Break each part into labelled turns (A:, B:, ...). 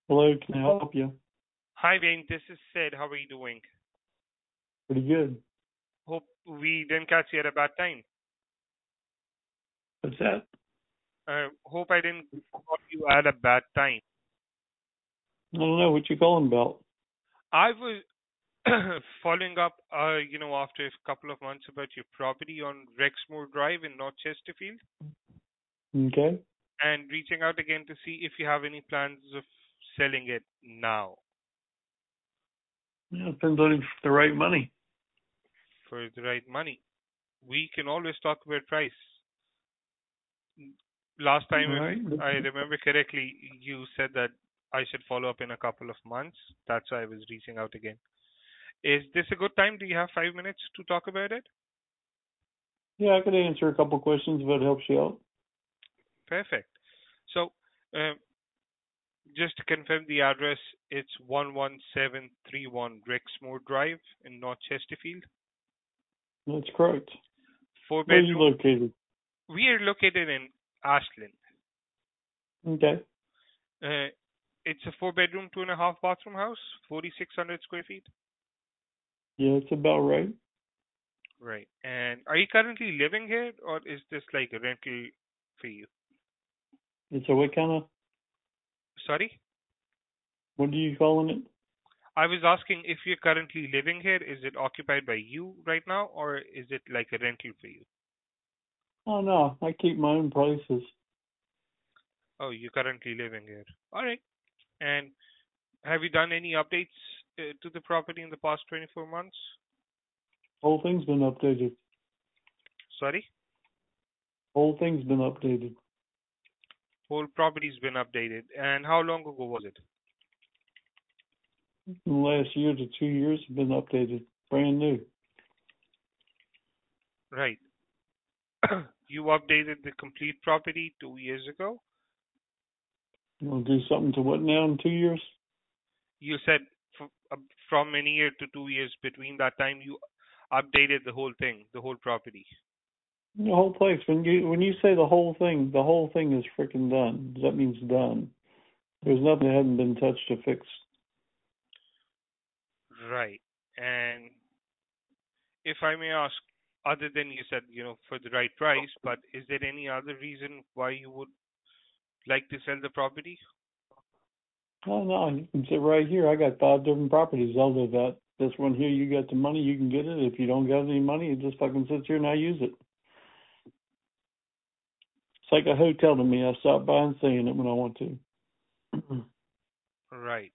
A: Hello, can I help you?
B: Hi, Wayne. This is Sid. How are you doing?
A: Pretty good.
B: Hope we didn't catch you at a bad time.
A: What's that?
B: Hope I didn't call you at a bad time.
A: I don't know what you calling about.
B: I was following up, after a couple of months about your property on Rexmoor Drive in North Chesterfield
A: Okay.
B: and reaching out again to see if you have any plans of selling it now
A: Yeah, depends on the right money.
B: for the right money. We can always talk about price. Last
A: All
B: time, if
A: right.
B: I remember correctly, you said that I should follow up in a couple of months. That's why I was reaching out again. Is this a good time? Do you have 5 minutes to talk about it?
A: Yeah, I could answer a couple questions if it helps you out.
B: Perfect. So, uh, just to confirm the address, it's 11731 Rexmoor Drive in North Chesterfield.
A: That's correct.
B: Four
A: Where are you
B: bedroom.
A: located?
B: We are located in Ashland.
A: Okay.
B: Uh, it's a four-bedroom, two and a half bathroom house, 4,600 square feet.
A: Yeah, it's about right.
B: Right. And are you currently living here, or is this like a rental for you?
A: It's a what kind of,
B: Sorry?
A: what are you calling it?
B: I was asking if you're currently living here, is it occupied by you right now, or is it like a rental for you?
A: Oh, no, I keep my own places.
B: Oh, you're currently living here. All right. And have you done any updates to the property in the past 24 months?
A: Whole thing's been updated.
B: Sorry?
A: Whole thing's been updated.
B: Whole property's been updated. And how long ago was it?
A: In the last year to 2 years have been updated. Brand new.
B: Right. You updated the complete property 2 years ago?
A: You want to do something to what now in 2 years?
B: You said from a year to 2 years between that time you updated the whole thing, the whole property.
A: The whole place. When you say the whole thing is freaking done. That means done. There's nothing that hasn't been touched or fixed.
B: Right. And if I may ask, other than you said, for the right price, but is there any other reason why you would like to sell the property?
A: Oh no, you can sit right here. I got 5 different properties I'll live at. This one here, you got the money, you can get it. If you don't got any money, you just fucking sit here and I use it. It's like a hotel to me. I stop by and stay in it when I want to.
B: Right.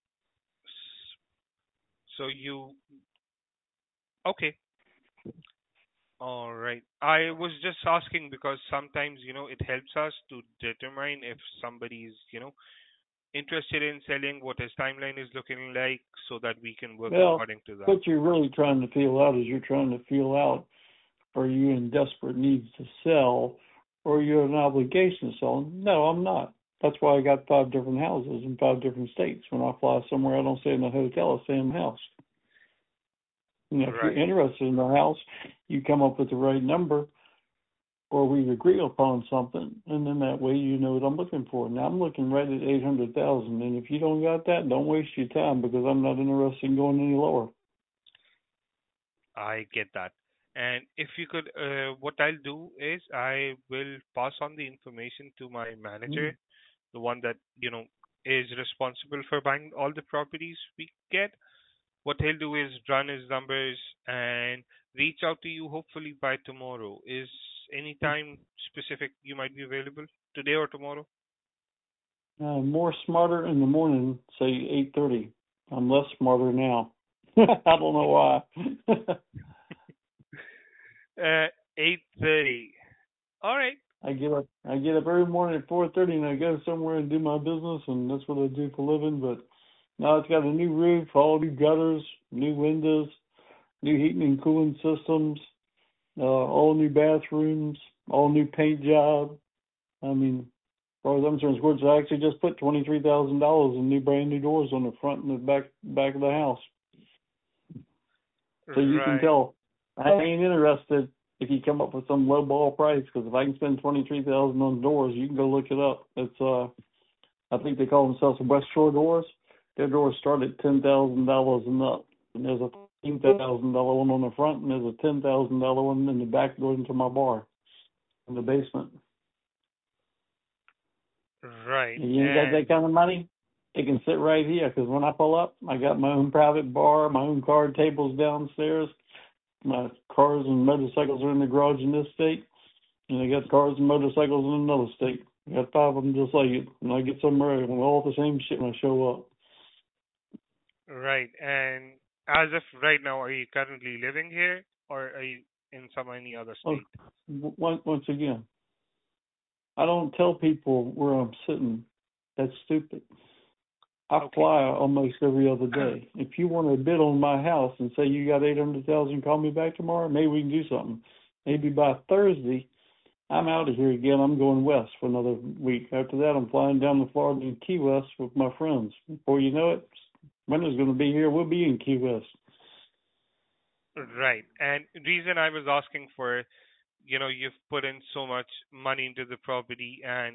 B: So you, okay. All right. I was just asking because sometimes, it helps us to determine if somebody is, interested in selling, what his timeline is looking like, so that we can work
A: Well,
B: according to that.
A: what you're really trying to feel out is you're trying to feel out, are you in desperate needs to sell or you're an obligation to sell? No, I'm not. That's why I got 5 different houses in 5 different states. When I fly somewhere, I don't stay in a hotel, I stay in the house. If you're
B: Right.
A: interested in the house, you come up with the right number or we agree upon something, and then that way you know what I'm looking for. Now I'm looking right at 800,000, and if you don't got that, don't waste your time because I'm not interested in going any lower.
B: I get that. And if you could, what I'll do is I will pass on the information to my
A: Mm.
B: manager, the one that, is responsible for buying all the properties we get. What he'll do is run his numbers and reach out to you hopefully by tomorrow. Is any time specific you might be available today or tomorrow?
A: More smarter in the morning, say 8:30. I'm less smarter now. I don't know why.
B: 8:30. All right.
A: I get up every morning at 4:30 and I go somewhere and do my business, and that's what I do for a living. But now it's got a new roof, all new gutters, new windows, new heating and cooling systems, all new bathrooms, all new paint job. I mean, as far as I'm concerned, Squirts, I actually just put $23,000 in new brand new doors on the front and the back of the house. So you can
B: Right.
A: tell I ain't interested if you come up with some low ball price, because if I can spend 23,000 on doors, you can go look it up. It's I think they call themselves West Shore Doors. Their doors start at $10,000 and up. And there's a $15,000 one on the front, and there's a $10,000 one in the back door into my bar in the basement.
B: Right.
A: And you ain't got that kind of money, it can sit right here. Because when I pull up, I got my own private bar, my own card tables downstairs. My cars and motorcycles are in the garage in this state, and I got cars and motorcycles in another state. I got 5 of them just like it. When I get somewhere, I'm all the same shit when I show up.
B: Right. And as of right now, are you currently living here, or are you in any other
A: Oh,
B: state?
A: once again, I don't tell people where I'm sitting. That's stupid. I
B: Okay.
A: fly almost every other day. If you want to bid on my house and say you got 800,000, call me back tomorrow. Maybe we can do something. Maybe by Thursday, I'm out of here again. I'm going west for another week. After that, I'm flying down to Florida and Key West with my friends. Before you know it, winter's going to be here. We'll be in Key West.
B: Right. And reason I was asking for, you've put in so much money into the property, and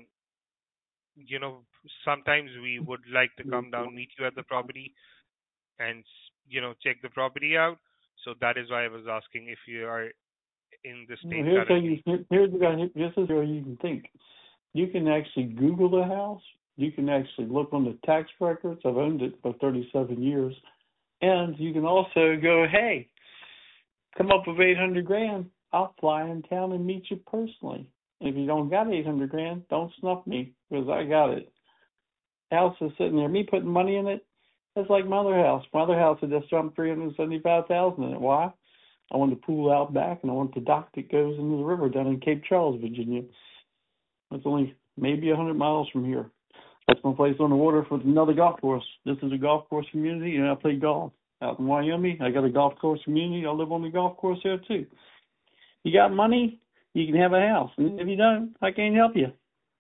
B: sometimes we would like to come down, meet you at the property, and check the property out. So that is why I was asking if you are in the state
A: Here's how
B: currently.
A: this is how you can think. You can actually Google the house. You can actually look on the tax records. I've owned it for 37 years. And you can also go, hey, come up with 800 grand. I'll fly in town and meet you personally. If you don't got 800 grand, don't snuff me because I got it. House is sitting there. Me putting money in it, that's like my other house. My other house had just jumped 375,000 in it. Why? I want the pool out back, and I want the dock that goes into the river down in Cape Charles, Virginia. It's only maybe 100 miles from here. That's my place on the water for another golf course. This is a golf course community, and I play golf. Out in Wyoming, I got a golf course community. I live on the golf course there, too. You got money, you can have a house. And if you don't, I can't help you.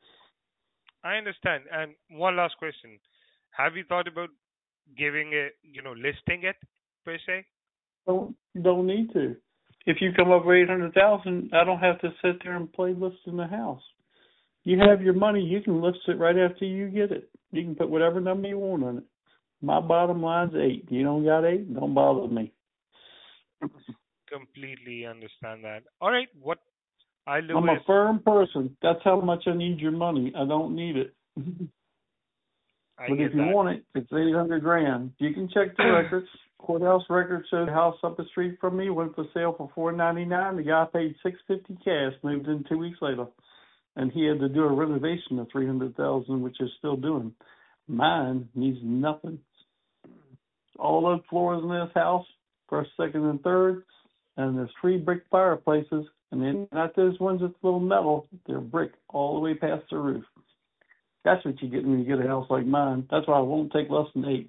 B: I understand. And one last question: have you thought about giving it, listing it per se?
A: Don't need to. If you come up with 800,000, I don't have to sit there and play listing the house. You have your money, you can list it right after you get it. You can put whatever number you want on it. My bottom line's 8. You don't got 8, don't bother me.
B: Completely understand that. All right, what I'll do
A: I'm a
B: is
A: firm person. That's how much I need your money. I don't need it.
B: I
A: But if
B: get
A: you
B: that.
A: want it, it's 800 grand. You can check the records. Courthouse records show the house up the street from me went for sale for $499. The guy paid $650 cash. Moved in 2 weeks later, and he had to do a renovation of $300,000, which is still doing. Mine needs nothing. All oak floors in this house, first, second, and third, and there's 3 brick fireplaces, and then not those ones that's little metal. They're brick all the way past the roof. That's what you get when you get a house like mine. That's why I won't take less than 8.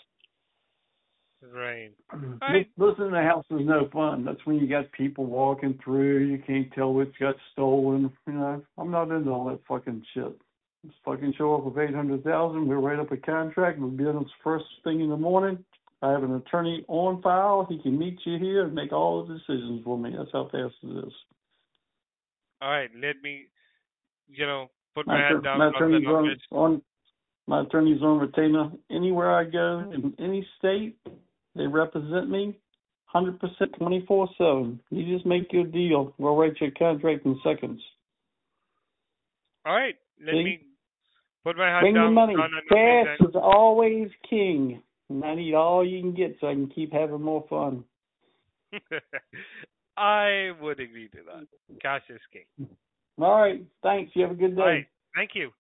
B: Right. All right.
A: Listening to house is no fun. That's when you got people walking through. You can't tell which got stolen. I'm not into all that fucking shit. Just fucking show up with 800,000. We'll write up a contract. We'll be on first thing in the morning. I have an attorney on file. He can meet you here and make all the decisions for me. That's how fast it is.
B: All right. Let me, put
A: My,
B: my head
A: attor-
B: down
A: my
B: on the
A: attorney's
B: numbers.
A: on my attorney's on retainer. Anywhere I go in any state, they represent me 100% 24/7. You just make your deal. We'll write your contract in seconds.
B: All right. Let
A: See?
B: me put my head
A: Bring the
B: down
A: money.
B: on the
A: Cash
B: numbers
A: is always king. And I need all you can get so I can keep having more fun.
B: and I would agree to that. Cash is king.
A: All right. Thanks. You have a good
B: All right.
A: day.
B: Thank you.